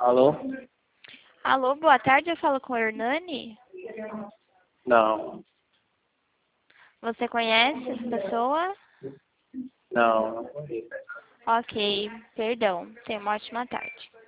Alô? Alô, boa tarde, eu falo com o Hernani. Não, Você conhece essa pessoa? não. Ok, perdão. Tenha uma ótima tarde.